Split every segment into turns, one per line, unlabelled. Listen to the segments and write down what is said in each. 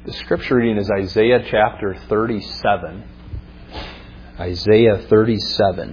The scripture reading is Isaiah chapter 37. Isaiah 37.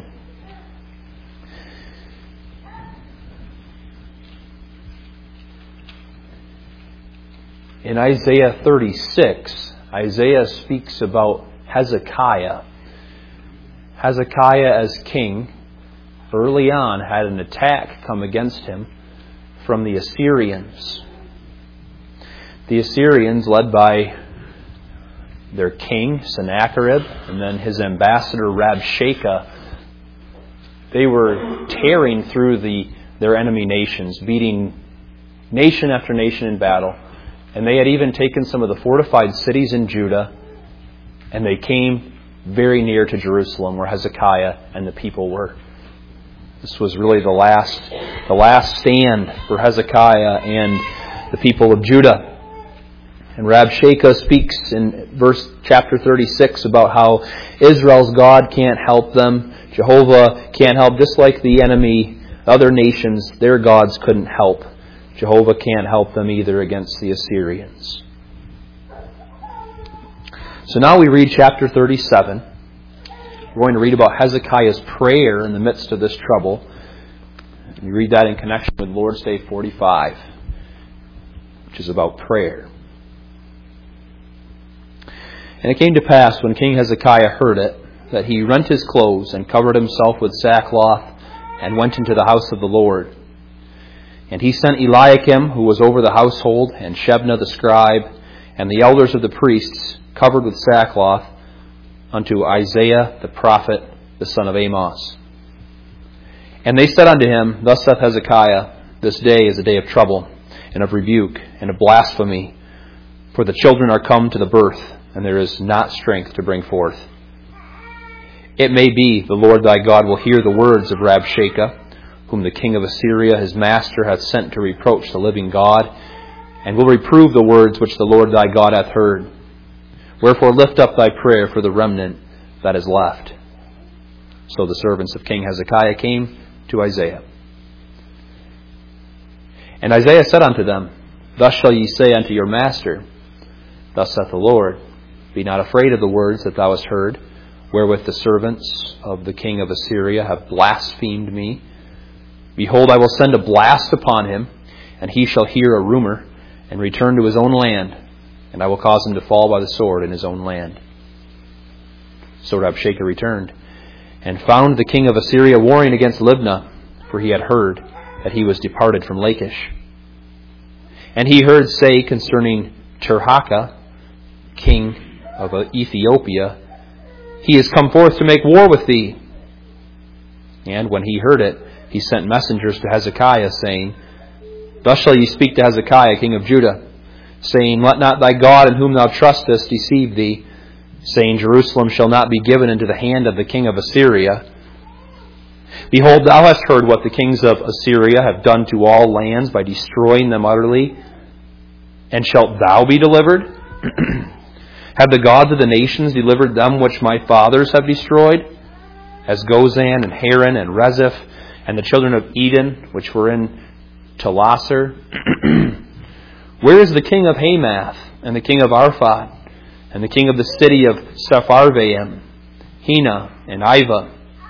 In Isaiah 36, Isaiah speaks about Hezekiah. Hezekiah as king early on had an attack come against him from the Assyrians. The Assyrians, led by their king, Sennacherib, and then his ambassador, Rabshakeh, they were tearing through their enemy nations, beating nation after nation in battle. And they had even taken some of the fortified cities in Judah, and they came very near to Jerusalem, where Hezekiah and the people were. This was really the last stand for Hezekiah and the people of Judah. And Rabshakeh speaks in chapter 36 about how Israel's God can't help them. Jehovah can't help, just like the enemy, other nations, their gods couldn't help. Jehovah can't help them either against the Assyrians. So now we read chapter 37. We're going to read about Hezekiah's prayer in the midst of this trouble. We read that in connection with Lord's Day 45, which is about prayer. And it came to pass, when King Hezekiah heard it, that he rent his clothes and covered himself with sackcloth and went into the house of the Lord. And he sent Eliakim, who was over the household, and Shebna the scribe, and the elders of the priests, covered with sackcloth, unto Isaiah the prophet, the son of Amos. And they said unto him, Thus saith Hezekiah, This day is a day of trouble, and of rebuke, and of blasphemy, for the children are come to the birth, and there is not strength to bring forth. It may be the Lord thy God will hear the words of Rabshakeh, whom the king of Assyria his master hath sent to reproach the living God, and will reprove the words which the Lord thy God hath heard. Wherefore lift up thy prayer for the remnant that is left. So the servants of King Hezekiah came to Isaiah. And Isaiah said unto them, Thus shall ye say unto your master, Thus saith the Lord, Be not afraid of the words that thou hast heard, wherewith the servants of the king of Assyria have blasphemed me. Behold, I will send a blast upon him, and he shall hear a rumor, and return to his own land, and I will cause him to fall by the sword in his own land. So Rabshakeh returned, and found the king of Assyria warring against Libnah, for he had heard that he was departed from Lachish. And he heard say concerning Tirhakah, king of Ethiopia, He is come forth to make war with thee. And when he heard it, he sent messengers to Hezekiah, saying, Thus shall ye speak to Hezekiah, king of Judah, saying, Let not thy God in whom thou trustest deceive thee, saying, Jerusalem shall not be given into the hand of the king of Assyria. Behold, thou hast heard what the kings of Assyria have done to all lands by destroying them utterly. And shalt thou be delivered? Have the gods of the nations delivered them which my fathers have destroyed? As Gozan and Haran and Rezeph and the children of Eden, which were in Telassar? Where is the king of Hamath and the king of Arphad and the king of the city of Sepharvaim, Hena and Iva?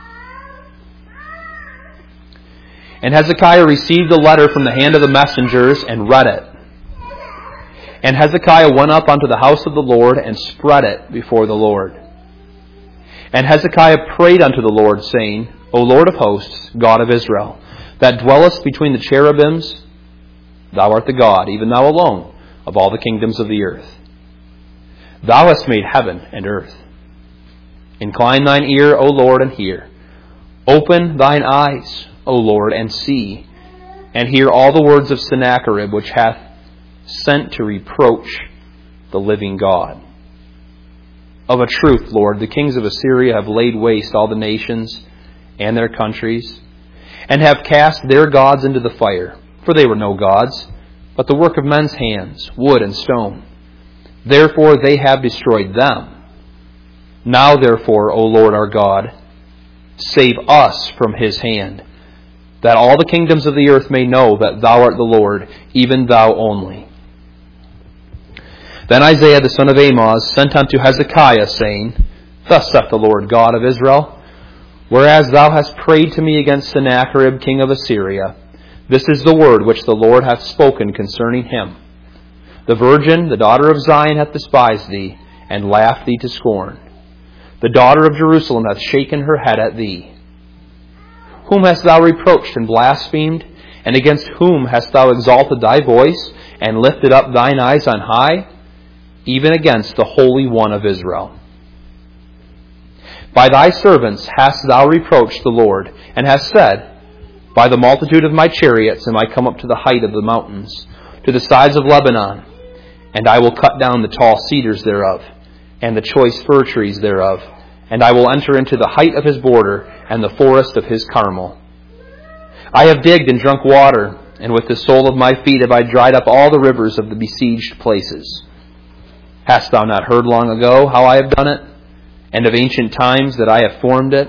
And Hezekiah received the letter from the hand of the messengers and read it. And Hezekiah went up unto the house of the Lord and spread it before the Lord. And Hezekiah prayed unto the Lord, saying, O Lord of hosts, God of Israel, that dwellest between the cherubims, thou art the God, even thou alone, of all the kingdoms of the earth. Thou hast made heaven and earth. Incline thine ear, O Lord, and hear. Open thine eyes, O Lord, and see, and hear all the words of Sennacherib, which hath sent to reproach the living God. Of a truth, Lord, the kings of Assyria have laid waste all the nations and their countries, and have cast their gods into the fire. For they were no gods, but the work of men's hands, wood and stone. Therefore they have destroyed them. Now therefore, O Lord our God, save us from his hand, that all the kingdoms of the earth may know that thou art the Lord, even thou only. Then Isaiah the son of Amoz sent unto Hezekiah, saying, Thus saith the Lord God of Israel, Whereas thou hast prayed to me against Sennacherib king of Assyria, this is the word which the Lord hath spoken concerning him. The virgin, the daughter of Zion, hath despised thee, and laughed thee to scorn. The daughter of Jerusalem hath shaken her head at thee. Whom hast thou reproached and blasphemed? And against whom hast thou exalted thy voice, and lifted up thine eyes on high? Even against the Holy One of Israel. By thy servants hast thou reproached the Lord, and hast said, By the multitude of my chariots am I come up to the height of the mountains, to the sides of Lebanon, and I will cut down the tall cedars thereof, and the choice fir trees thereof, and I will enter into the height of his border, and the forest of his Carmel. I have digged and drunk water, and with the sole of my feet have I dried up all the rivers of the besieged places. Hast thou not heard long ago how I have done it, and of ancient times that I have formed it?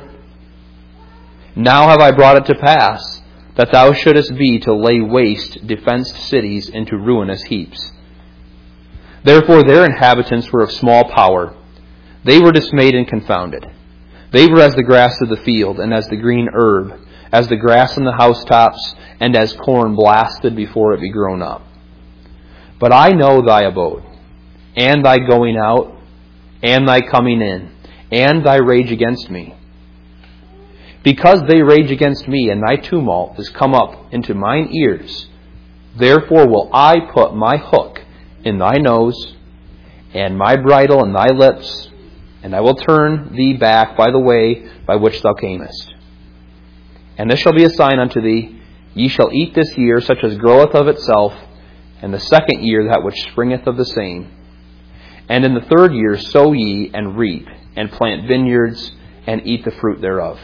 Now have I brought it to pass, that thou shouldest be to lay waste defenced cities into ruinous heaps. Therefore their inhabitants were of small power. They were dismayed and confounded. They were as the grass of the field, and as the green herb, as the grass on the housetops, and as corn blasted before it be grown up. But I know thy abode, and thy going out, and thy coming in, and thy rage against me. Because they rage against me, and thy tumult is come up into mine ears, therefore will I put my hook in thy nose, and my bridle in thy lips, and I will turn thee back by the way by which thou camest. And this shall be a sign unto thee, ye shall eat this year such as groweth of itself, and the second year that which springeth of the same. And in the third year sow ye, and reap, and plant vineyards, and eat the fruit thereof.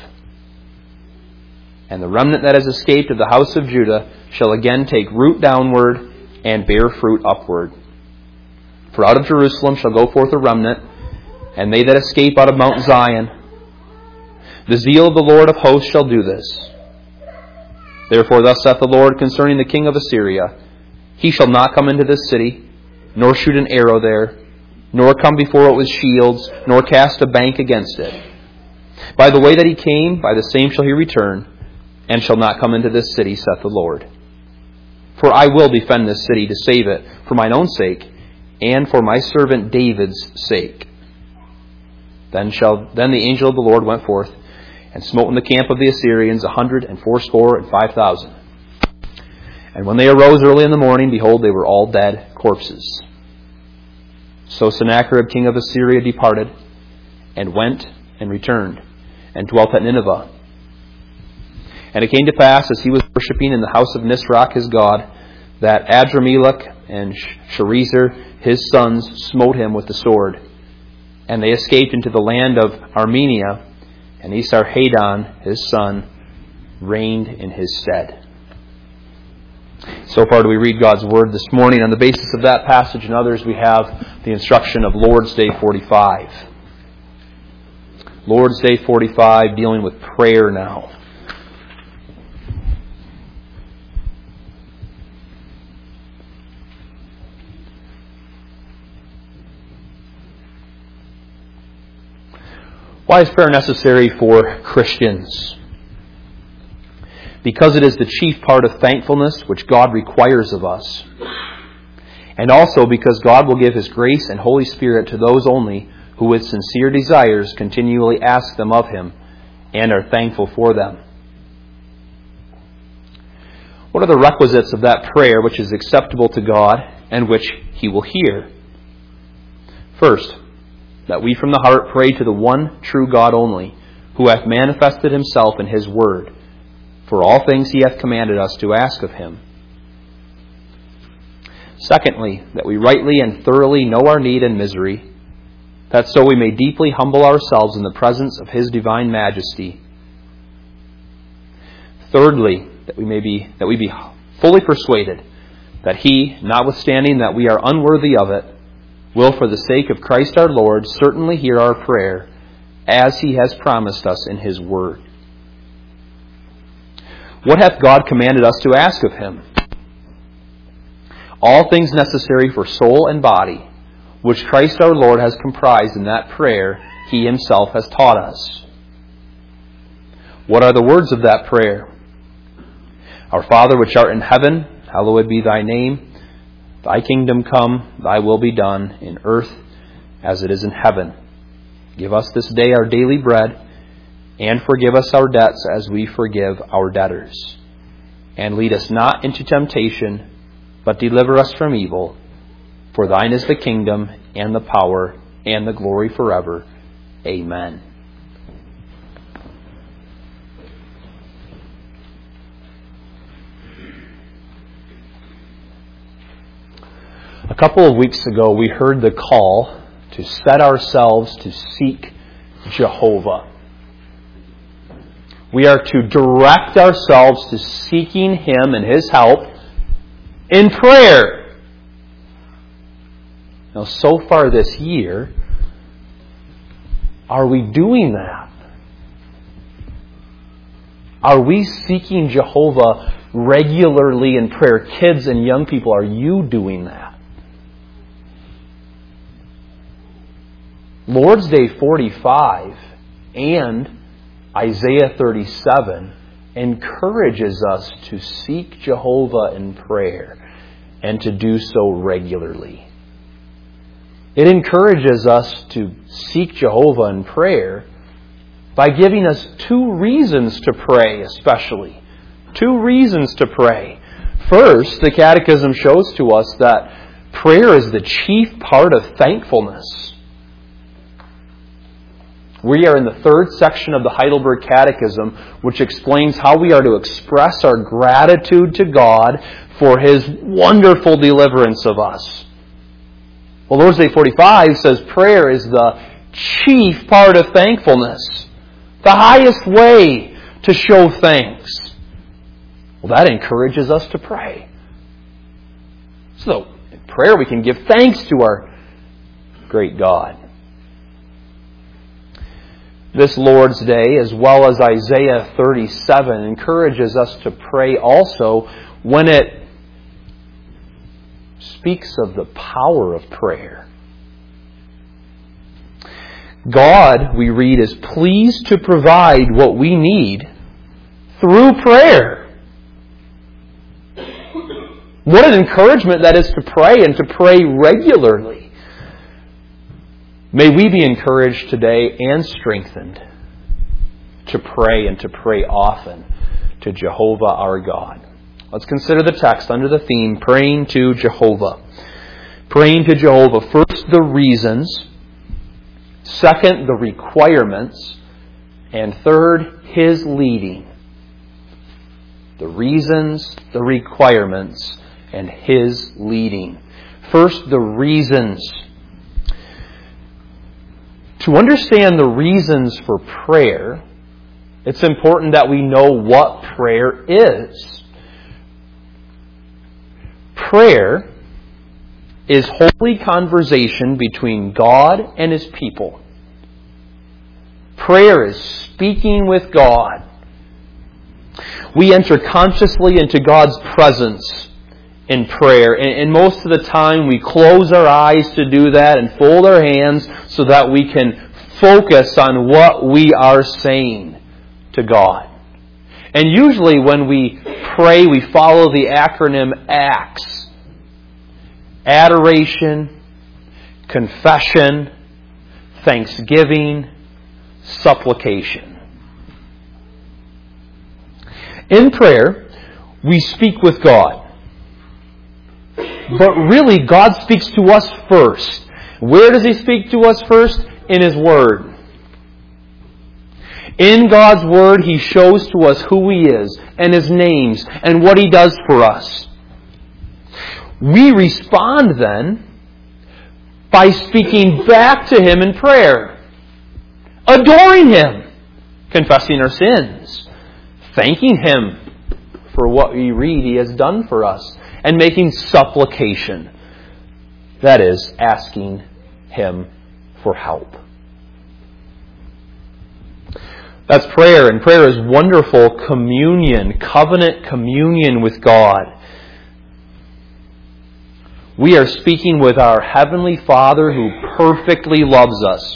And the remnant that has escaped of the house of Judah shall again take root downward, and bear fruit upward. For out of Jerusalem shall go forth a remnant, and they that escape out of Mount Zion. The zeal of the Lord of hosts shall do this. Therefore thus saith the Lord concerning the king of Assyria, He shall not come into this city, nor shoot an arrow there, nor come before it with shields, nor cast a bank against it. By the way that he came, by the same shall he return, and shall not come into this city, saith the Lord. For I will defend this city to save it, for mine own sake, and for my servant David's sake. Then the angel of the Lord went forth, and smote in the camp of the Assyrians 185,000. And when they arose early in the morning, behold, they were all dead corpses. So Sennacherib king of Assyria departed, and went and returned, and dwelt at Nineveh. And it came to pass, as he was worshipping in the house of Nisroch his god, that Adrammelech and Sharezer his sons smote him with the sword. And they escaped into the land of Armenia, and Esarhaddon his son reigned in his stead. So far do we read God's Word this morning. On the basis of that passage and others, we have the instruction of Lord's Day 45. Lord's Day 45, dealing with prayer now. Why is prayer necessary for Christians? Because it is the chief part of thankfulness which God requires of us. And also because God will give His grace and Holy Spirit to those only who with sincere desires continually ask them of Him and are thankful for them. What are the requisites of that prayer which is acceptable to God and which He will hear? First, that we from the heart pray to the one true God only, who hath manifested Himself in His Word, for all things He hath commanded us to ask of Him. Secondly, that we rightly and thoroughly know our need and misery, that so we may deeply humble ourselves in the presence of His divine majesty. Thirdly, that we be fully persuaded that He, notwithstanding that we are unworthy of it, will for the sake of Christ our Lord certainly hear our prayer, as He has promised us in His Word. What hath God commanded us to ask of Him? All things necessary for soul and body, which Christ our Lord has comprised in that prayer He Himself has taught us. What are the words of that prayer? Our Father which art in heaven, hallowed be Thy name. Thy kingdom come, Thy will be done, in earth as it is in heaven. Give us this day our daily bread, and forgive us our debts as we forgive our debtors. And lead us not into temptation, but deliver us from evil. For Thine is the kingdom, and the power, and the glory forever. Amen. A couple of weeks ago, we heard the call to set ourselves to seek Jehovah. We are to direct ourselves to seeking Him and His help in prayer. Now, so far this year, are we doing that? Are we seeking Jehovah regularly in prayer? Kids and young people, are you doing that? Lord's Day 45 and Isaiah 37 encourages us to seek Jehovah in prayer and to do so regularly. It encourages us to seek Jehovah in prayer by giving us two reasons to pray, especially. Two reasons to pray. First, the Catechism shows to us that prayer is the chief part of thankfulness. We are in the third section of the Heidelberg Catechism, which explains how we are to express our gratitude to God for His wonderful deliverance of us. Well, Lord's Day 45 says prayer is the chief part of thankfulness, the highest way to show thanks. Well, that encourages us to pray. So, in prayer we can give thanks to our great God. This Lord's Day, as well as Isaiah 37, encourages us to pray also when it speaks of the power of prayer. God, we read, is pleased to provide what we need through prayer. What an encouragement that is to pray and to pray regularly. May we be encouraged today and strengthened to pray and to pray often to Jehovah our God. Let's consider the text under the theme, Praying to Jehovah. Praying to Jehovah. First, the reasons. Second, the requirements. And third, His leading. The reasons, the requirements, and His leading. First, the reasons. To understand the reasons for prayer, it's important that we know what prayer is. Prayer is holy conversation between God and His people. Prayer is speaking with God. We enter consciously into God's presence in prayer. And most of the time we close our eyes to do that and fold our hands so that we can focus on what we are saying to God. And usually when we pray, we follow the acronym ACTS. Adoration, confession, thanksgiving, supplication. In prayer, we speak with God. But really, God speaks to us first. Where does He speak to us first? In His Word. In God's Word, He shows to us who He is, and His names, and what He does for us. We respond then by speaking back to Him in prayer, adoring Him, confessing our sins, thanking Him for what we read He has done for us, and making supplication. That is, asking Him for help. That's prayer, and prayer is wonderful communion, covenant communion with God. We are speaking with our Heavenly Father who perfectly loves us.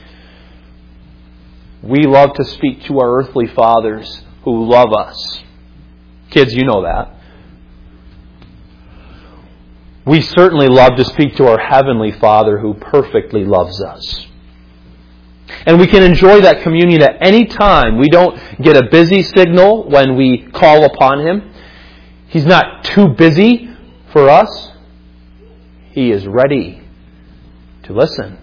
We love to speak to our earthly fathers who love us. Kids, you know that. We certainly love to speak to our Heavenly Father who perfectly loves us. And we can enjoy that communion at any time. We don't get a busy signal when we call upon Him. He's not too busy for us. He is ready to listen.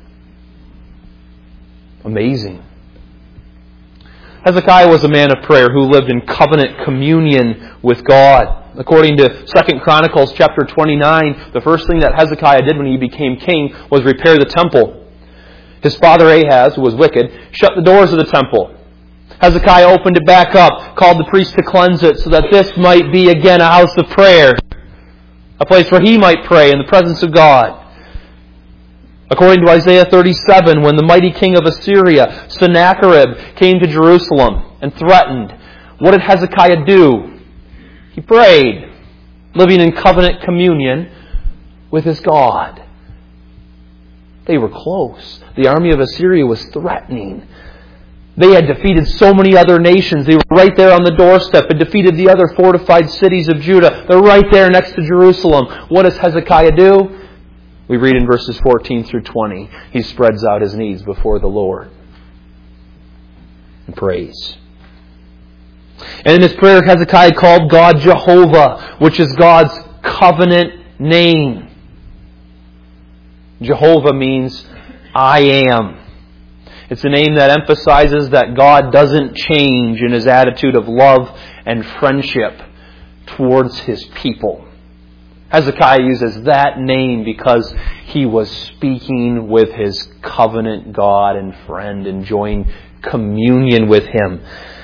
Amazing. Hezekiah was a man of prayer who lived in covenant communion with God. According to 2 Chronicles chapter 29, the first thing that Hezekiah did when he became king was repair the temple. His father Ahaz, who was wicked, shut the doors of the temple. Hezekiah opened it back up, called the priest to cleanse it so that this might be again a house of prayer. A place where he might pray in the presence of God. According to Isaiah 37, when the mighty king of Assyria, Sennacherib, came to Jerusalem and threatened, what did Hezekiah do? He prayed, living in covenant communion with his God. They were close. The army of Assyria was threatening. They had defeated so many other nations. They were right there on the doorstep and defeated the other fortified cities of Judah. They're right there next to Jerusalem. What does Hezekiah do? We read in verses 14 through 20. He spreads out his knees before the Lord and prays. And in his prayer, Hezekiah called God Jehovah, which is God's covenant name. Jehovah means I am. It's a name that emphasizes that God doesn't change in His attitude of love and friendship towards His people. Hezekiah uses that name because he was speaking with his covenant God and friend, enjoying communion with Him.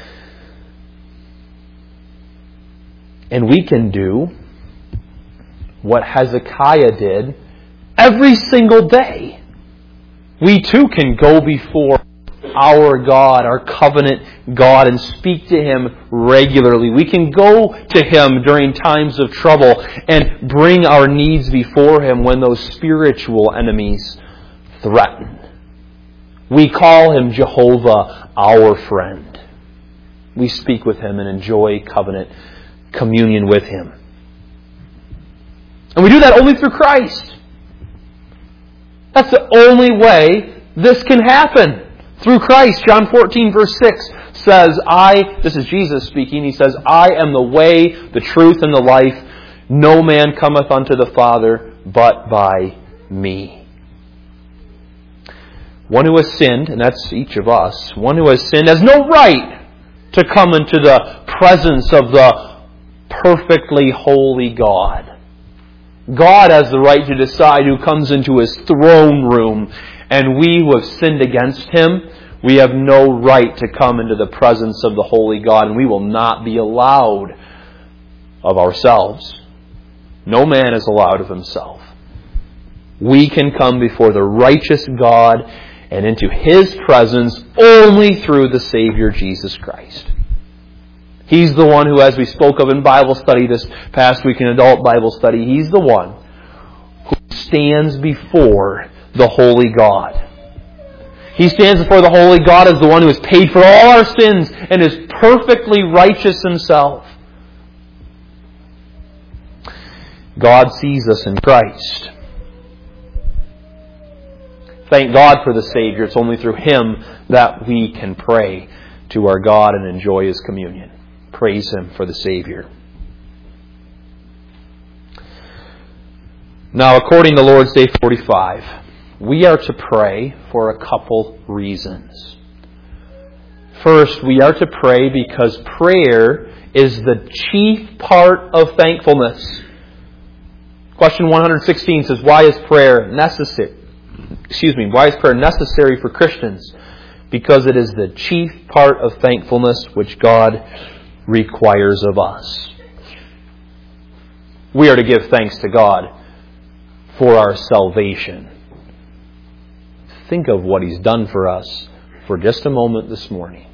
And we can do what Hezekiah did every single day. We too can go before our God, our covenant God, and speak to Him regularly. We can go to Him during times of trouble and bring our needs before Him when those spiritual enemies threaten. We call Him Jehovah, our friend. We speak with Him and enjoy covenant communion with Him. And we do that only through Christ. That's the only way this can happen. Through Christ. John 14 verse 6 says, this is Jesus speaking, He says, I am the way, the truth, and the life. No man cometh unto the Father but by me. One who has sinned, and that's each of us, one who has sinned has no right to come into the presence of the perfectly holy God. God has the right to decide who comes into His throne room, and we who have sinned against Him, we have no right to come into the presence of the holy God, and we will not be allowed of ourselves. No man is allowed of himself. We can come before the righteous God and into His presence only through the Savior Jesus Christ. He's the one who, as we spoke of in Bible study this past week in adult Bible study, He's the one who stands before the holy God. He stands before the holy God as the one who has paid for all our sins and is perfectly righteous Himself. God sees us in Christ. Thank God for the Savior. It's only through Him that we can pray to our God and enjoy His communion. Praise Him for the Savior. Now, according to Lord's Day 45, we are to pray for a couple reasons. First, we are to pray because prayer is the chief part of thankfulness. Question 116 says, why is prayer necessary? Why is prayer necessary for Christians? Because it is the chief part of thankfulness which God requires of us. We are to give thanks to God for our salvation. Think of what He's done for us for just a moment this morning.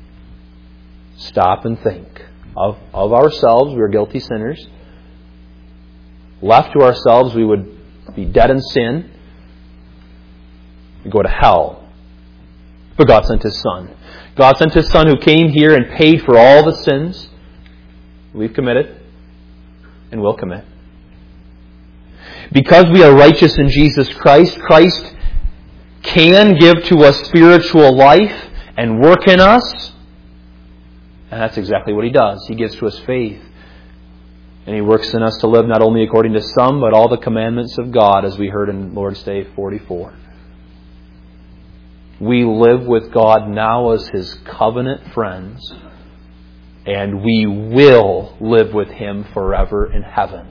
Stop and think of ourselves. We are guilty sinners. Left to ourselves, we would be dead in sin, and go to hell. But God sent His Son. God sent His Son who came here and paid for all the sins we've committed and will commit. Because we are righteous in Jesus Christ, Christ can give to us spiritual life and work in us. And that's exactly what He does. He gives to us faith. And He works in us to live not only according to some, but all the commandments of God, as we heard in Lord's Day 44. We live with God now as His covenant friends, and we will live with Him forever in heaven.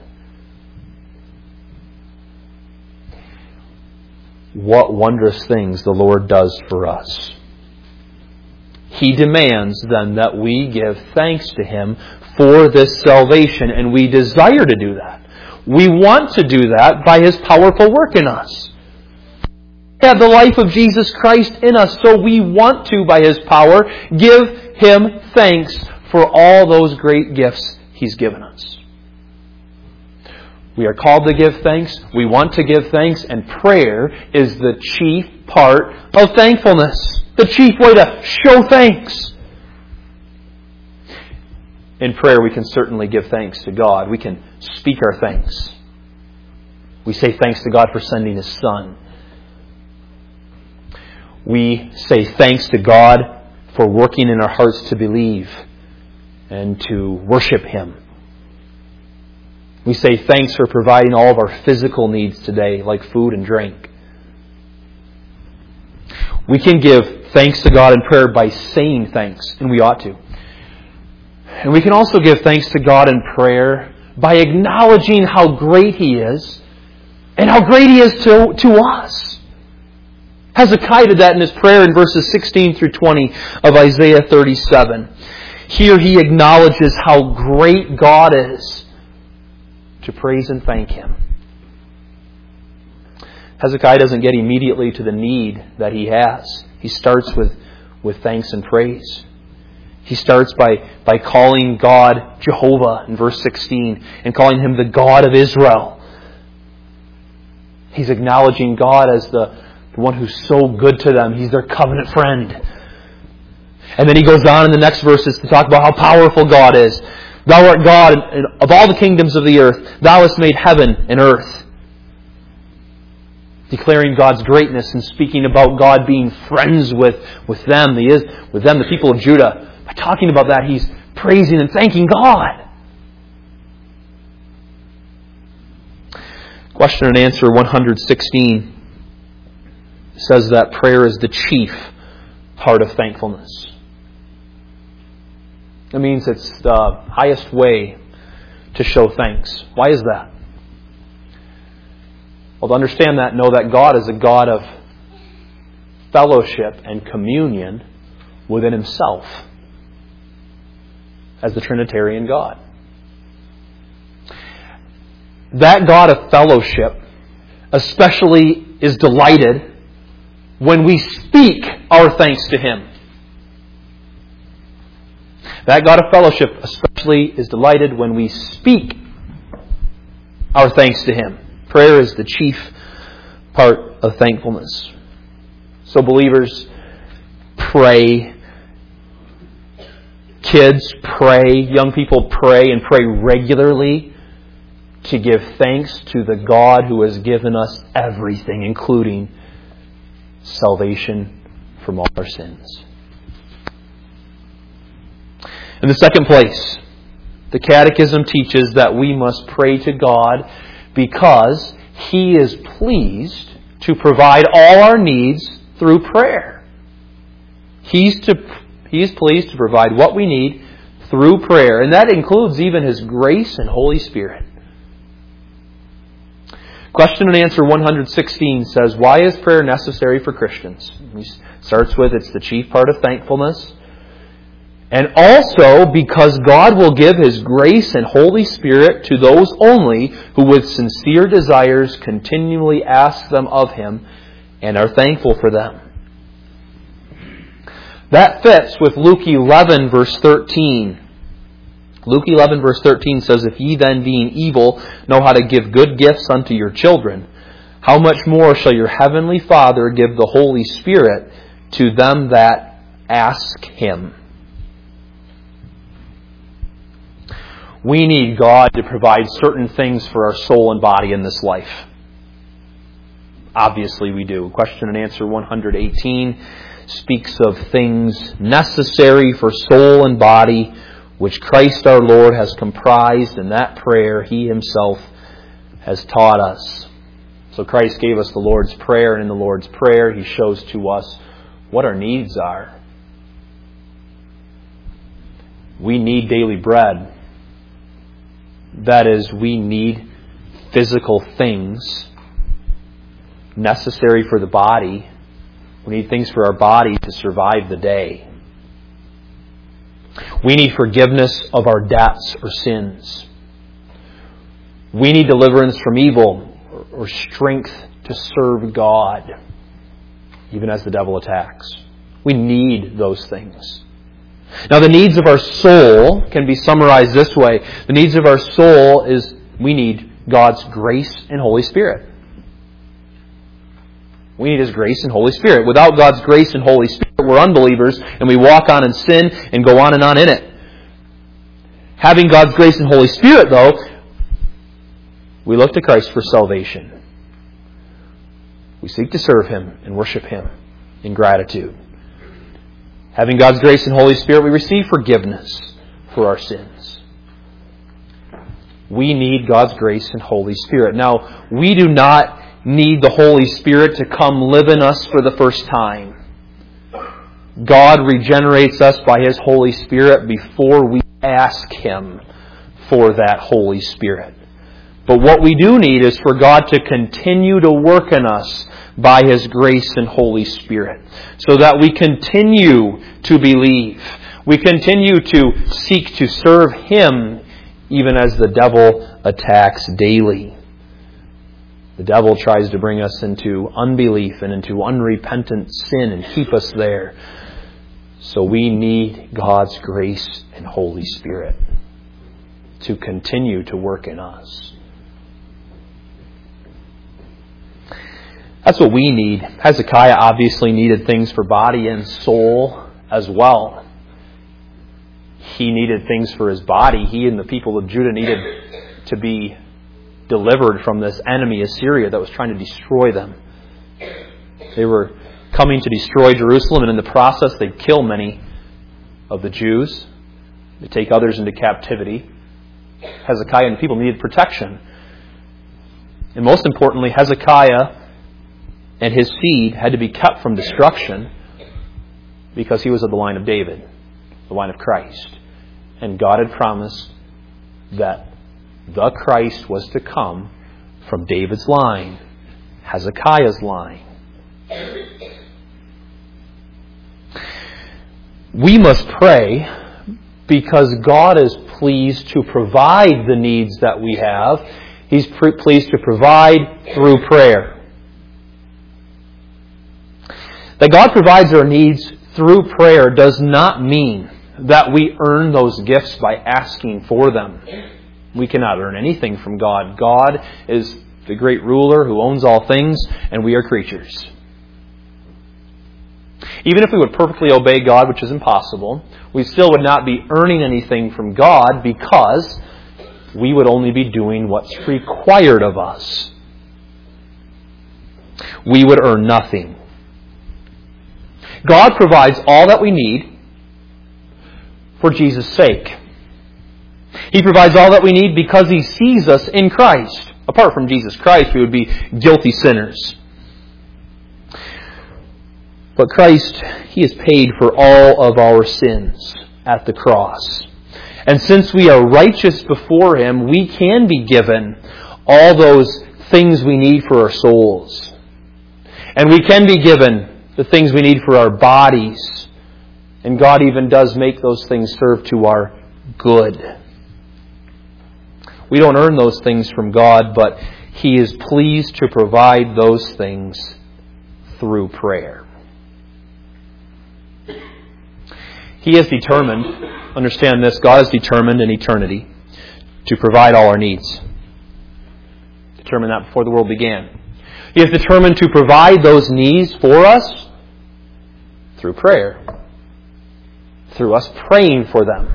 What wondrous things the Lord does for us. He demands then that we give thanks to Him for this salvation, and we desire to do that. We want to do that by His powerful work in us. We have the life of Jesus Christ in us, so we want to, by His power, give Him thanks for all those great gifts He's given us. We are called to give thanks, we want to give thanks, and prayer is the chief part of thankfulness. The chief way to show thanks. In prayer, we can certainly give thanks to God. We can speak our thanks. We say thanks to God for sending His Son. We say thanks to God for working in our hearts to believe and to worship Him. We say thanks for providing all of our physical needs today, like food and drink. We can give thanks to God in prayer by saying thanks, and we ought to. And we can also give thanks to God in prayer by acknowledging how great He is and how great He is to us. Hezekiah did that in his prayer in verses 16 through 20 of Isaiah 37. Here he acknowledges how great God is to praise and thank Him. Hezekiah doesn't get immediately to the need that he has. He starts with thanks and praise. He starts by calling God Jehovah in verse 16 and calling Him the God of Israel. He's acknowledging God as the one who's so good to them. He's their covenant friend. And then he goes on in the next verses to talk about how powerful God is. Thou art God of all the kingdoms of the earth. Thou hast made heaven and earth. Declaring God's greatness and speaking about God being friends with them. He is with them, the people of Judah. By talking about that, he's praising and thanking God. Question and answer 116 says that prayer is the chief part of thankfulness. It means it's the highest way to show thanks. Why is that? Well, to understand that, know that God is a God of fellowship and communion within Himself as the Trinitarian God. That God of fellowship especially is delighted when we speak our thanks to Him. That God of fellowship especially is delighted when we speak our thanks to Him. Prayer is the chief part of thankfulness. So believers, pray. Kids, pray. Young people, pray, and pray regularly to give thanks to the God who has given us everything, including salvation from all our sins. In the second place, the Catechism teaches that we must pray to God because He is pleased to provide all our needs through prayer. He is pleased to provide what we need through prayer, and that includes even His grace and Holy Spirit. Question and answer 116 says, why is prayer necessary for Christians? He starts with, it's the chief part of thankfulness. And also because God will give His grace and Holy Spirit to those only who with sincere desires continually ask them of Him and are thankful for them. That fits with Luke 11 verse 13. Luke 11 verse 13 says, if ye then being evil know how to give good gifts unto your children, how much more shall your heavenly Father give the Holy Spirit to them that ask Him? We need God to provide certain things for our soul and body in this life. Obviously we do. Question and answer 118 speaks of things necessary for soul and body, which Christ our Lord has comprised in that prayer He Himself has taught us. So Christ gave us the Lord's Prayer, and in the Lord's Prayer He shows to us what our needs are. We need daily bread. That is, we need physical things necessary for the body. We need things for our body to survive the day. We need forgiveness of our debts or sins. We need deliverance from evil or strength to serve God, even as the devil attacks. We need those things. Now, the needs of our soul can be summarized this way. The needs of our soul is we need God's grace and Holy Spirit. We need His grace and Holy Spirit. Without God's grace and Holy Spirit, we're unbelievers and we walk on in sin and go on in it. Having God's grace and Holy Spirit, though, we look to Christ for salvation. We seek to serve Him and worship Him in gratitude. Having God's grace and Holy Spirit, we receive forgiveness for our sins. We need God's grace and Holy Spirit. Now, we do not need the Holy Spirit to come live in us for the first time. God regenerates us by His Holy Spirit before we ask Him for that Holy Spirit. But what we do need is for God to continue to work in us by His grace and Holy Spirit, so that we continue to believe. We continue to seek to serve Him even as the devil attacks daily. The devil tries to bring us into unbelief and into unrepentant sin and keep us there. So we need God's grace and Holy Spirit to continue to work in us. That's what we need. Hezekiah obviously needed things for body and soul as well. He needed things for his body. He and the people of Judah needed to be delivered from this enemy, Assyria, that was trying to destroy them. They were coming to destroy Jerusalem, and in the process they'd kill many of the Jews. They'd take others into captivity. Hezekiah and the people needed protection. And most importantly, Hezekiah and his seed had to be kept from destruction because he was of the line of David, the line of Christ. And God had promised that the Christ was to come from David's line, Hezekiah's line. We must pray because God is pleased to provide the needs that we have. He's pleased to provide through prayer. That God provides our needs through prayer does not mean that we earn those gifts by asking for them. We cannot earn anything from God. God is the great ruler who owns all things, and we are creatures. Even if we would perfectly obey God, which is impossible, we still would not be earning anything from God because we would only be doing what's required of us. We would earn nothing. God provides all that we need for Jesus' sake. He provides all that we need because He sees us in Christ. Apart from Jesus Christ, we would be guilty sinners. But Christ, He has paid for all of our sins at the cross. And since we are righteous before Him, we can be given all those things we need for our souls. And we can be given the things we need for our bodies. And God even does make those things serve to our good. We don't earn those things from God, but He is pleased to provide those things through prayer. He has determined, understand this, God has determined in eternity to provide all our needs. Determined that before the world began. He is determined to provide those needs for us through prayer. Through us praying for them.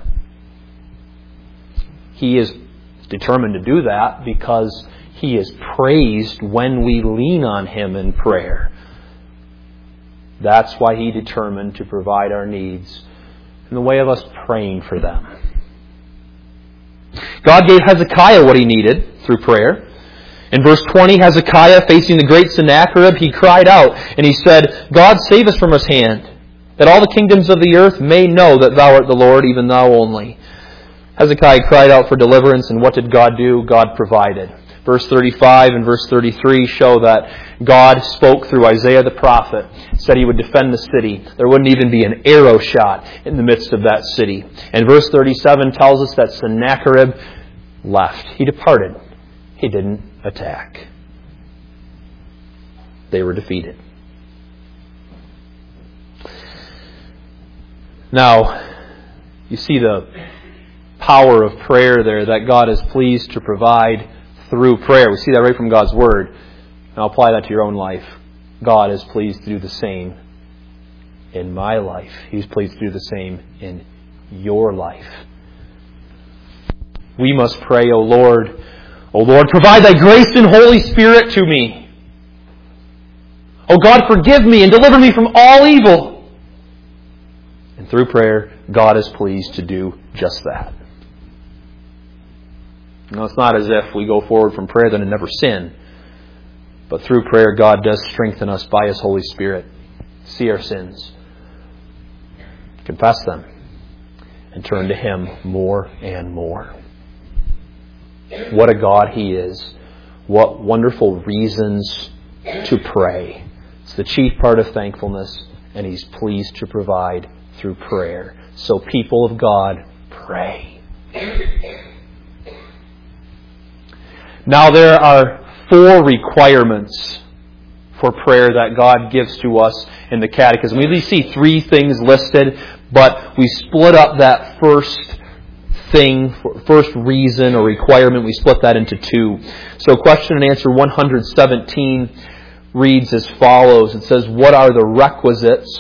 He is determined to do that because He is praised when we lean on Him in prayer. That's why He determined to provide our needs in the way of us praying for them. God gave Hezekiah what he needed through prayer. In verse 20, Hezekiah, facing the great Sennacherib, he cried out and he said, God, save us from his hand, that all the kingdoms of the earth may know that Thou art the Lord, even Thou only. Hezekiah cried out for deliverance, and what did God do? God provided. Verse 35 and verse 33 show that God spoke through Isaiah the prophet, said He would defend the city. There wouldn't even be an arrow shot in the midst of that city. And verse 37 tells us that Sennacherib left. He departed. He didn't attack. They were defeated. Now, you see the power of prayer there, that God is pleased to provide through prayer. We see that right from God's Word. Now apply that to your own life. God is pleased to do the same in my life. He's pleased to do the same in your life. We must pray, O Lord, provide Thy grace and Holy Spirit to me. O God, forgive me and deliver me from all evil. And through prayer, God is pleased to do just that. Now, it's not as if we go forward from prayer then and never sin. But through prayer, God does strengthen us by His Holy Spirit. See our sins. Confess them. And turn to Him more and more. What a God He is. What wonderful reasons to pray. It's the chief part of thankfulness, and He's pleased to provide through prayer. So people of God, pray. Now there are 4 requirements for prayer that God gives to us in the Catechism. We see 3 things listed, but we split up that first reason or requirement, we split that into 2. So question and answer 117 reads as follows. It says, what are the requisites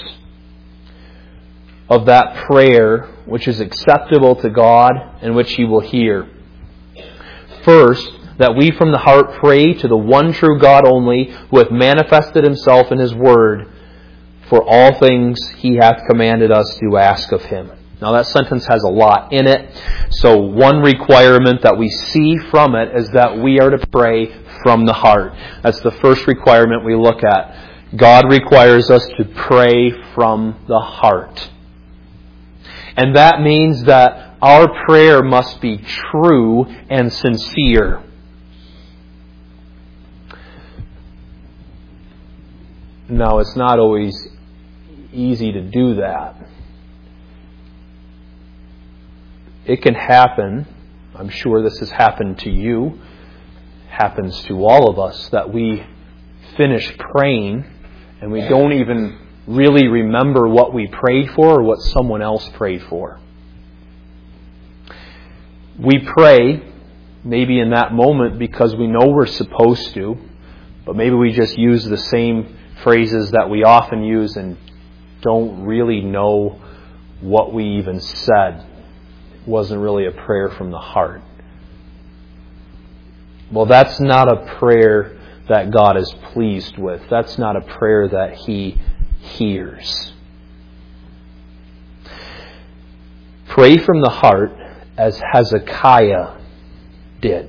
of that prayer which is acceptable to God and which He will hear? First, that we from the heart pray to the one true God only, who hath manifested Himself in His Word, for all things He hath commanded us to ask of Him. Now that sentence has a lot in it. So one requirement that we see from it is that we are to pray from the heart. That's the first requirement we look at. God requires us to pray from the heart. And that means that our prayer must be true and sincere. Now, it's not always easy to do that. It can happen, I'm sure this has happened to you, happens to all of us, that we finish praying and we don't even really remember what we prayed for or what someone else prayed for. We pray, maybe in that moment because we know we're supposed to, but maybe we just use the same phrases that we often use and don't really know what we even said. It wasn't really a prayer from the heart. Well, that's not a prayer that God is pleased with. That's not a prayer that He hears. Pray from the heart as Hezekiah did.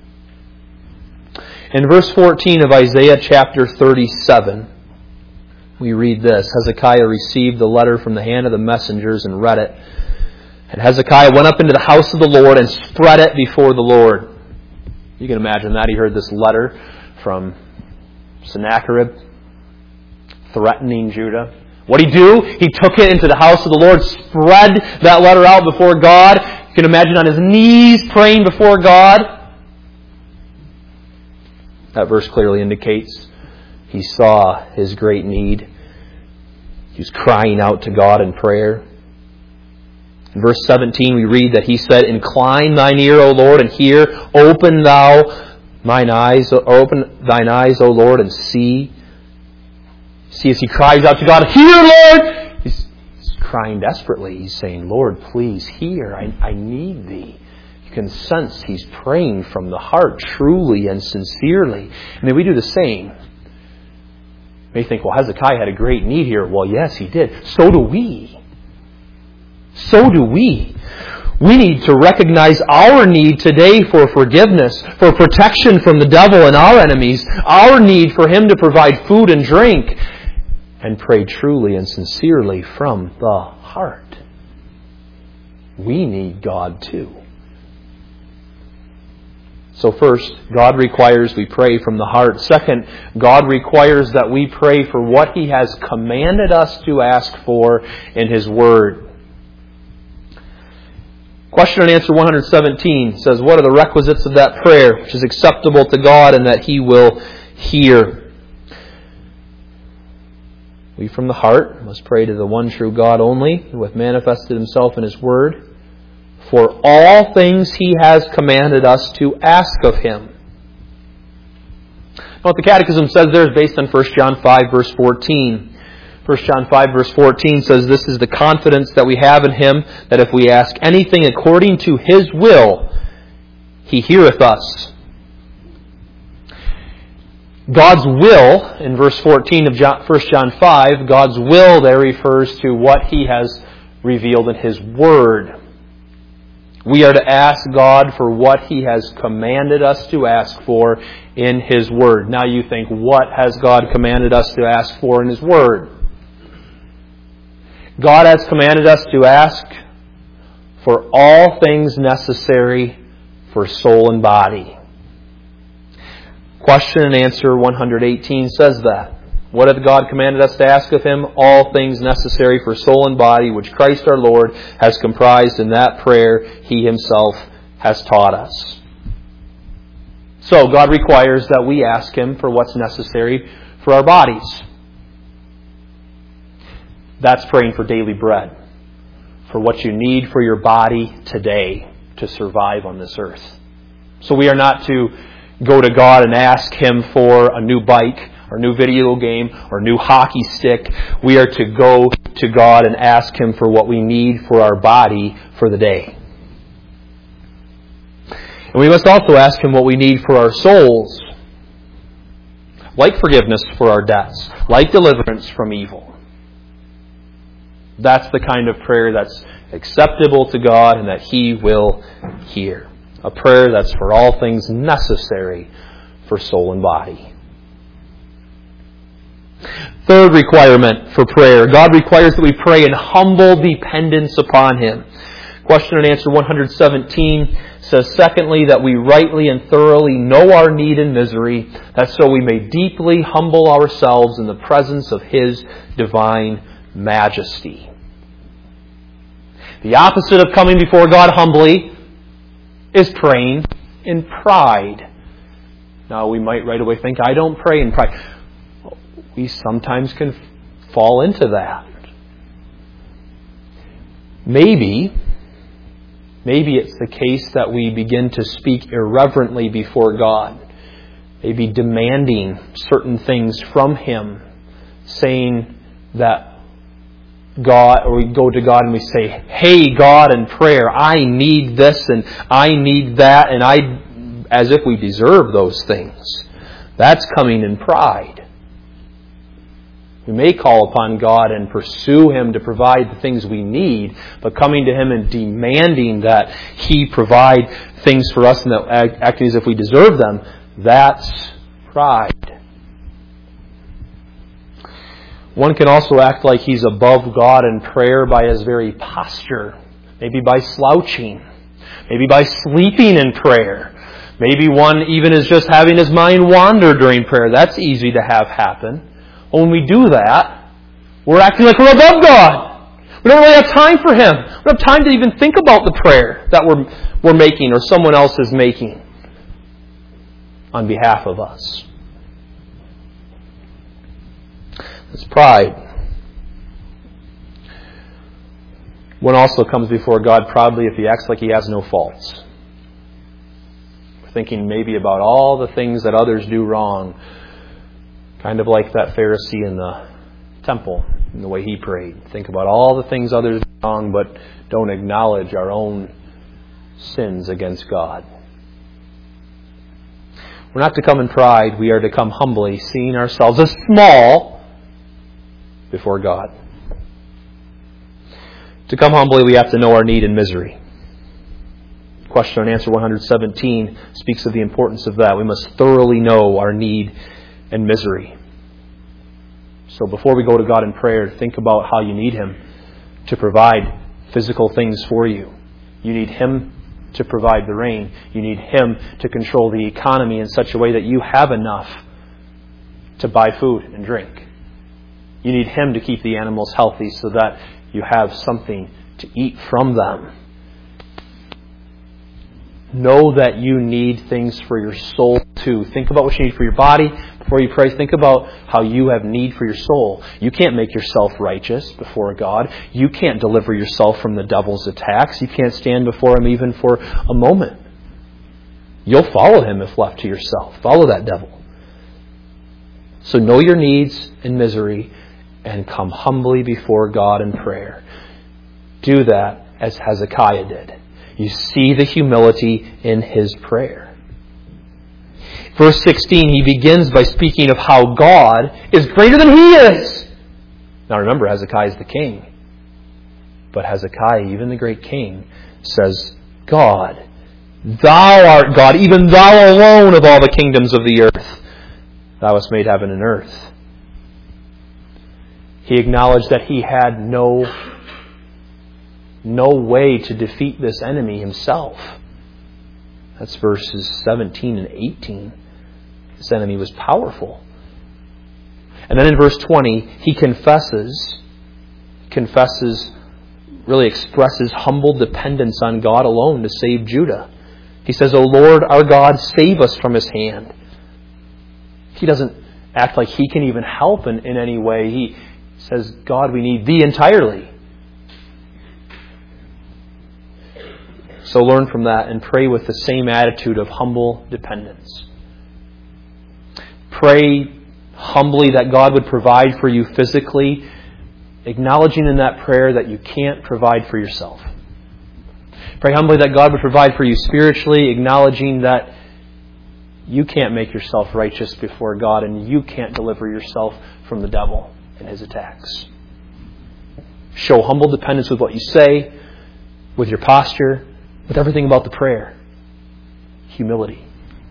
In verse 14 of Isaiah chapter 37, we read this. Hezekiah received the letter from the hand of the messengers and read it. And Hezekiah went up into the house of the Lord and spread it before the Lord. You can imagine that. He heard this letter from Sennacherib threatening Judah. What did he do? He took it into the house of the Lord, spread that letter out before God. You can imagine on his knees praying before God. That verse clearly indicates he saw his great need. He was crying out to God in prayer. In verse 17 we read that he said, "Incline thine ear, O Lord, and hear. Open thou Open thine eyes, O Lord, and see. See as he cries out to God, hear, Lord! He's crying desperately. He's saying, Lord, please hear. I need thee. You can sense he's praying from the heart, truly and sincerely. And then we do the same. You may think, well, Hezekiah had a great need here. Well, yes, he did. So do we. So do we. We need to recognize our need today for forgiveness, for protection from the devil and our enemies, our need for him to provide food and drink, and pray truly and sincerely from the heart. We need God too. So first, God requires we pray from the heart. Second, God requires that we pray for what He has commanded us to ask for in His Word. Question and answer 117 says, what are the requisites of that prayer which is acceptable to God and that He will hear? We from the heart must pray to the one true God only, who hath manifested Himself in His Word, for all things He has commanded us to ask of Him. What the Catechism says there is based on 1 John 5, verse 14. 1 John 5, verse 14 says, this is the confidence that we have in Him, that if we ask anything according to His will, He heareth us. God's will, in verse 14 of 1 John 5, God's will there refers to what He has revealed in His Word. We are to ask God for what He has commanded us to ask for in His Word. Now you think, what has God commanded us to ask for in His Word? God has commanded us to ask for all things necessary for soul and body. Question and answer 118 says that. What hath God commanded us to ask of Him? All things necessary for soul and body, which Christ our Lord has comprised in that prayer He Himself has taught us. So God requires that we ask Him for what's necessary for our bodies. That's praying for daily bread, for what you need for your body today to survive on this earth. So we are not to go to God and ask Him for a new bike, or new video game, or new hockey stick. We are to go to God and ask Him for what we need for our body for the day. And we must also ask Him what we need for our souls, like forgiveness for our debts, like deliverance from evil. That's the kind of prayer that's acceptable to God and that He will hear. A prayer that's for all things necessary for soul and body. Third requirement for prayer. God requires that we pray in humble dependence upon Him. Question and answer 117 says, secondly, that we rightly and thoroughly know our need and misery, that so we may deeply humble ourselves in the presence of His divine majesty. The opposite of coming before God humbly is praying in pride. Now, we might right away think, I don't pray in pride. We sometimes can fall into that. Maybe it's the case that we begin to speak irreverently before God. Maybe demanding certain things from Him, saying that God, or we go to God and we say, hey God, in prayer, I need this and I need that, and as if we deserve those things. That's coming in pride. We may call upon God and pursue Him to provide the things we need, but coming to Him and demanding that He provide things for us and that acting as if we deserve them, that's pride. One can also act like he's above God in prayer by his very posture, maybe by slouching, maybe by sleeping in prayer. Maybe one even is just having his mind wander during prayer. That's easy to have happen. When we do that, we're acting like we're above God. We don't really have time for Him. We don't have time to even think about the prayer that we're making or someone else is making on behalf of us. It's pride. One also comes before God proudly if he acts like he has no faults. thinking maybe about all the things that others do wrong, kind of like that Pharisee in the temple, in the way he prayed. Think about all the things others do wrong, but don't acknowledge our own sins against God. We're not to come in pride. We are to come humbly, seeing ourselves as small before God. To come humbly, we have to know our need and misery. Question and answer 117 speaks of the importance of that. We must thoroughly know our need and misery. So before we go to God in prayer, think about how you need Him to provide physical things for you. You need Him to provide the rain. You need Him to control the economy in such a way that you have enough to buy food and drink. You need Him to keep the animals healthy so that you have something to eat from them. Know that you need things for your soul too. Think about what you need for your body. Before you pray, think about how you have need for your soul. You can't make yourself righteous before God. You can't deliver yourself from the devil's attacks. You can't stand before Him even for a moment. You'll follow him if left to yourself. Follow that devil. So know your needs and misery and come humbly before God in prayer. Do that as Hezekiah did. You see the humility in his prayer. Verse 16, he begins by speaking of how God is greater than he is. Now remember, Hezekiah is the king. But Hezekiah, even the great king, says, God, Thou art God, even Thou alone of all the kingdoms of the earth. Thou hast made heaven and earth. He acknowledged that he had no way to defeat this enemy himself. That's verses 17 and 18. This enemy was powerful. And then in verse 20, he really expresses humble dependence on God alone to save Judah. He says, O Lord, our God, save us from his hand. He doesn't act like he can even help in any way. He says, God, we need thee entirely. So learn from that and pray with the same attitude of humble dependence. Pray humbly that God would provide for you physically, acknowledging in that prayer that you can't provide for yourself. Pray humbly that God would provide for you spiritually, acknowledging that you can't make yourself righteous before God and you can't deliver yourself from the devil and his attacks. Show humble dependence with what you say, with your posture, with everything about the prayer. Humility.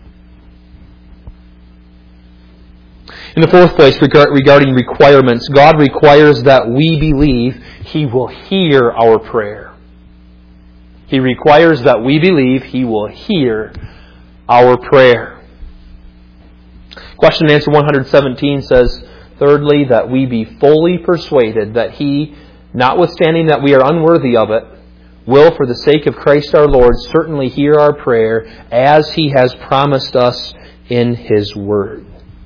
In the fourth place, regarding requirements, God requires that we believe He will hear our prayer. He requires that we believe He will hear our prayer. Question and answer 117 says, thirdly, that we be fully persuaded that He, notwithstanding that we are unworthy of it, will, for the sake of Christ our Lord, certainly hear our prayer as He has promised us in His Word.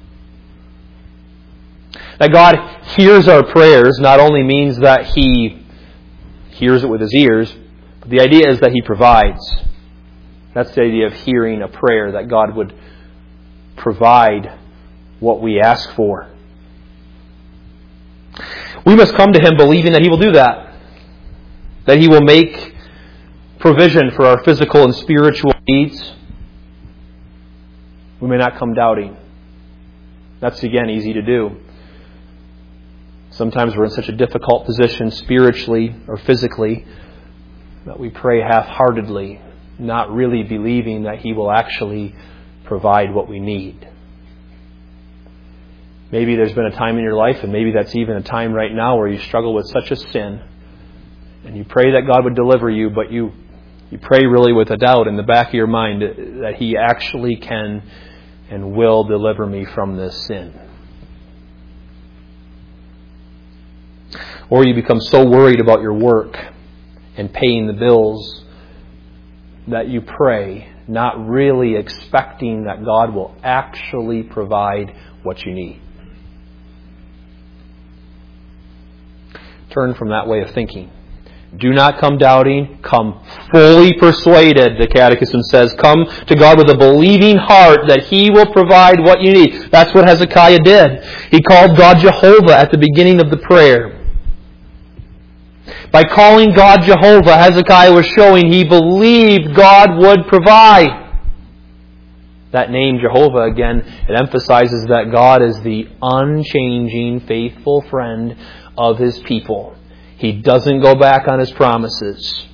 That God hears our prayers not only means that He hears it with His ears, but the idea is that He provides. That's the idea of hearing a prayer, that God would provide what we ask for. We must come to Him believing that He will do that. That He will make provision for our physical and spiritual needs. We may not come doubting. That's, again, easy to do. Sometimes we're in such a difficult position spiritually or physically that we pray half-heartedly, not really believing that He will actually provide what we need. Maybe there's been a time in your life, and maybe that's even a time right now where you struggle with such a sin, and you pray that God would deliver you, but you pray really with a doubt in the back of your mind that He actually can and will deliver me from this sin. Or you become so worried about your work and paying the bills that you pray, not really expecting that God will actually provide what you need. Turn from that way of thinking. Do not come doubting. Come fully persuaded, the Catechism says. Come to God with a believing heart that He will provide what you need. That's what Hezekiah did. He called God Jehovah at the beginning of the prayer. By calling God Jehovah, Hezekiah was showing he believed God would provide. That name, Jehovah, again, it emphasizes that God is the unchanging, faithful friend of His people. He doesn't go back on His promises.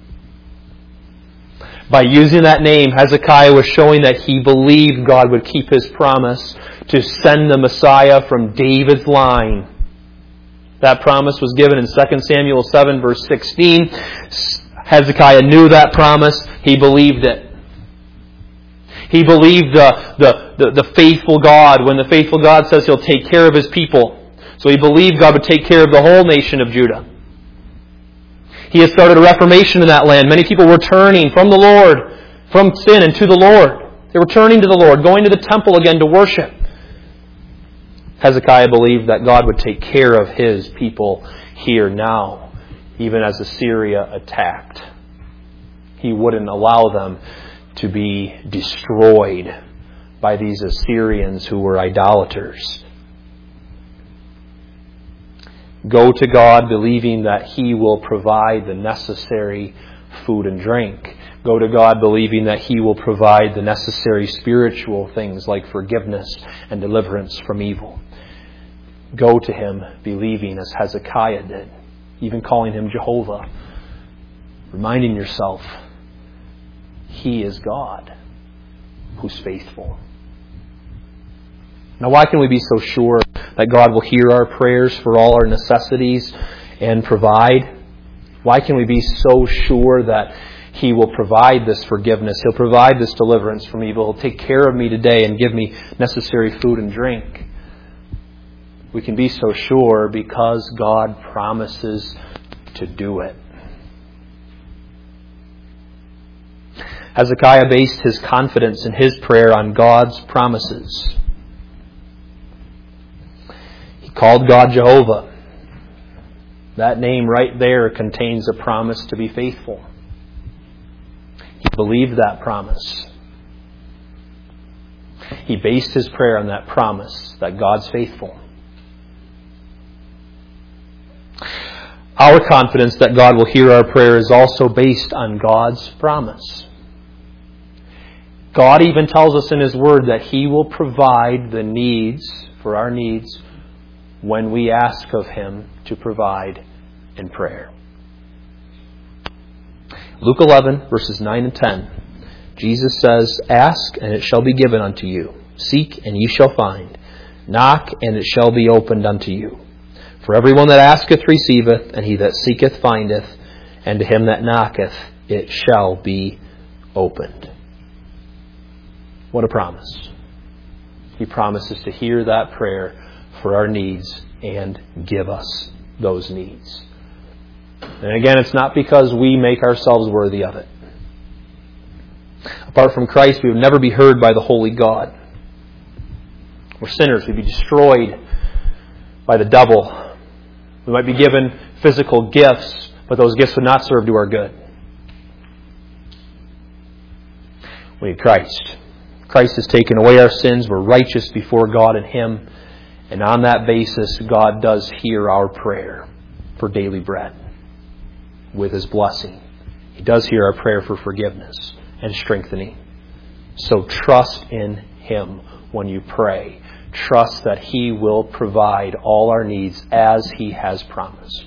By using that name, Hezekiah was showing that he believed God would keep His promise to send the Messiah from David's line. That promise was given in 2 Samuel 7, verse 16. Hezekiah knew that promise. He believed it. He believed the faithful God when the faithful God says He'll take care of His people. So he believed God would take care of the whole nation of Judah. He has started a reformation in that land. Many people were turning from the Lord, from sin and to the Lord. They were turning to the Lord, going to the temple again to worship. Hezekiah believed that God would take care of His people here now, even as Assyria attacked. He wouldn't allow them to be destroyed by these Assyrians who were idolaters. Go to God believing that He will provide the necessary food and drink. Go to God believing that He will provide the necessary spiritual things like forgiveness and deliverance from evil. Go to Him believing as Hezekiah did, even calling Him Jehovah, reminding yourself He is God who's faithful. Now, why can we be so sure that God will hear our prayers for all our necessities and provide? Why can we be so sure that He will provide this forgiveness? He'll provide this deliverance from evil. He'll take care of me today and give me necessary food and drink. We can be so sure because God promises to do it. Hezekiah based his confidence in his prayer on God's promises. He called God Jehovah. That name right there contains a promise to be faithful. He believed that promise. He based his prayer on that promise that God's faithful. Our confidence that God will hear our prayer is also based on God's promise. God even tells us in His Word that He will provide the needs, for our needs, when we ask of Him to provide in prayer. Luke 11, verses 9 and 10. Jesus says, "Ask, and it shall be given unto you. Seek, and ye shall find. Knock, and it shall be opened unto you. For everyone that asketh receiveth, and he that seeketh findeth, and to him that knocketh it shall be opened." What a promise. He promises to hear that prayer for our needs and give us those needs. And again, it's not because we make ourselves worthy of it. Apart from Christ, we would never be heard by the holy God. We're sinners. We'd be destroyed by the devil. We might be given physical gifts, but those gifts would not serve to our good. We need Christ. Christ has taken away our sins. We're righteous before God in Him. And on that basis, God does hear our prayer for daily bread with His blessing. He does hear our prayer for forgiveness and strengthening. So trust in Him when you pray. Trust that He will provide all our needs as He has promised.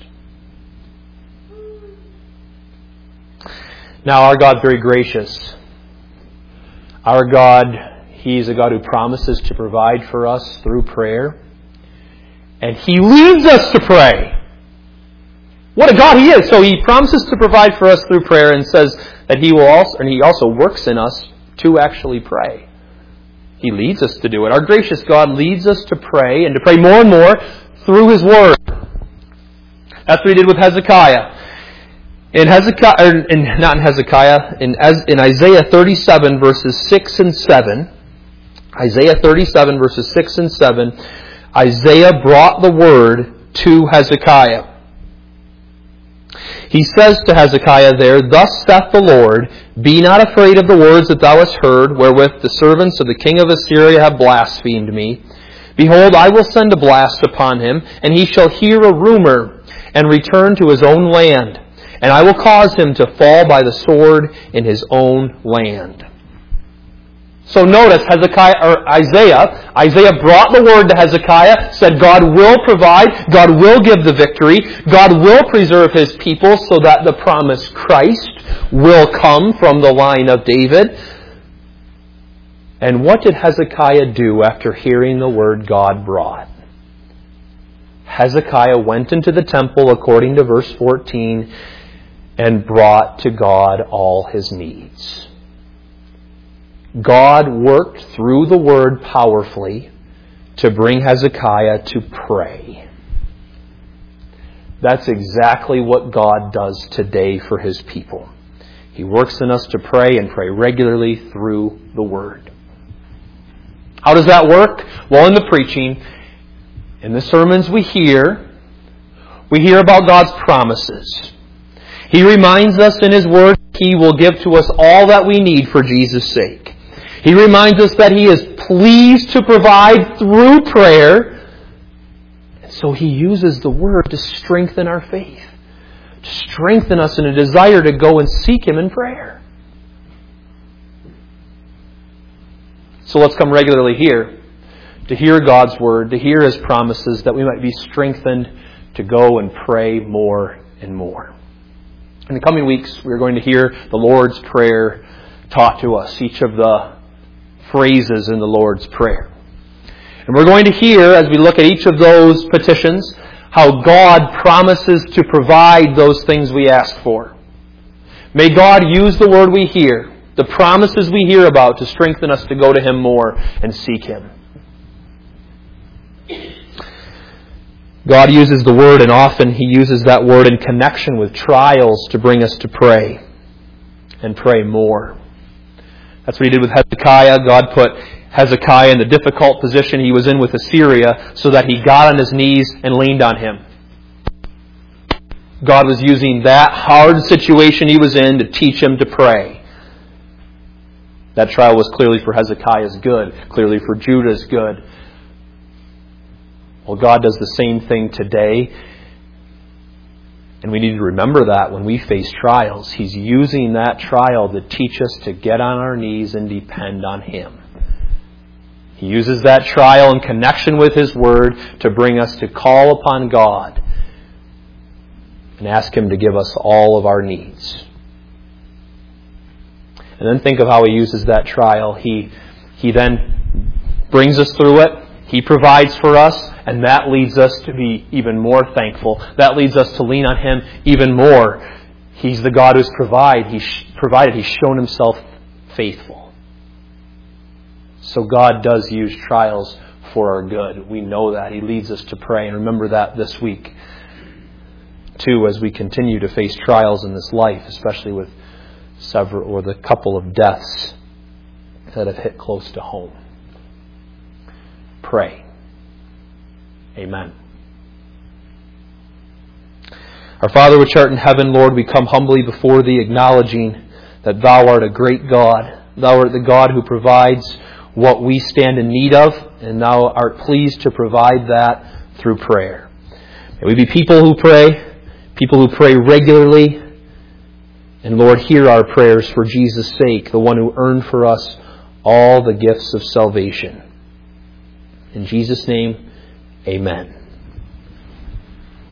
Now, our God's very gracious. Our God, He's a God who promises to provide for us through prayer. And He leads us to pray. What a God He is. So He promises to provide for us through prayer and says that He also works in us to actually pray. He leads us to do it. Our gracious God leads us to pray and to pray more and more through His Word. That's what He did with Hezekiah. In Isaiah 37 verses 6 and 7, Isaiah 37 verses 6 and 7, Isaiah brought the word to Hezekiah. He says to Hezekiah there, "Thus saith the Lord, be not afraid of the words that thou hast heard, wherewith the servants of the king of Assyria have blasphemed me. Behold, I will send a blast upon him, and he shall hear a rumor, and return to his own land. And I will cause him to fall by the sword in his own land." So notice Isaiah brought the word to Hezekiah, said God will provide, God will give the victory, God will preserve His people so that the promised Christ will come from the line of David. And what did Hezekiah do after hearing the word God brought? Hezekiah went into the temple, according to verse 14, and brought to God all his needs. God worked through the word powerfully to bring Hezekiah to pray. That's exactly what God does today for His people. He works in us to pray and pray regularly through the Word. How does that work? Well, in the preaching, in the sermons we hear about God's promises. He reminds us in His Word He will give to us all that we need for Jesus' sake. He reminds us that He is pleased to provide through prayer. And so He uses the Word to strengthen our faith, to strengthen us in a desire to go and seek Him in prayer. So let's come regularly here to hear God's Word, to hear His promises, that we might be strengthened to go and pray more and more. In the coming weeks, we're going to hear the Lord's Prayer taught to us, each of the phrases in the Lord's Prayer. And we're going to hear, as we look at each of those petitions, how God promises to provide those things we ask for. May God use the word we hear, the promises we hear about, to strengthen us to go to Him more and seek Him. God uses the Word, and often He uses that Word in connection with trials to bring us to pray and pray more. That's what He did with Hezekiah. God put Hezekiah in the difficult position he was in with Assyria so that he got on his knees and leaned on Him. God was using that hard situation he was in to teach him to pray. That trial was clearly for Hezekiah's good, clearly for Judah's good. Well, God does the same thing today. And we need to remember that when we face trials, He's using that trial to teach us to get on our knees and depend on Him. He uses that trial in connection with His Word to bring us to call upon God and ask Him to give us all of our needs. And then think of how He uses that trial. He then brings us through it. He provides for us, and that leads us to be even more thankful. That leads us to lean on Him even more. He's the God who's provided. He's shown Himself faithful. So God does use trials for our good. We know that. He leads us to pray. And remember that this week, too, as we continue to face trials in this life, especially with the couple of deaths that have hit close to home. Pray. Amen. Our Father which art in heaven, Lord, we come humbly before Thee, acknowledging that Thou art a great God. Thou art the God who provides what we stand in need of, and Thou art pleased to provide that through prayer. May we be people who pray regularly, and Lord, hear our prayers for Jesus' sake, the one who earned for us all the gifts of salvation. In Jesus' name, amen.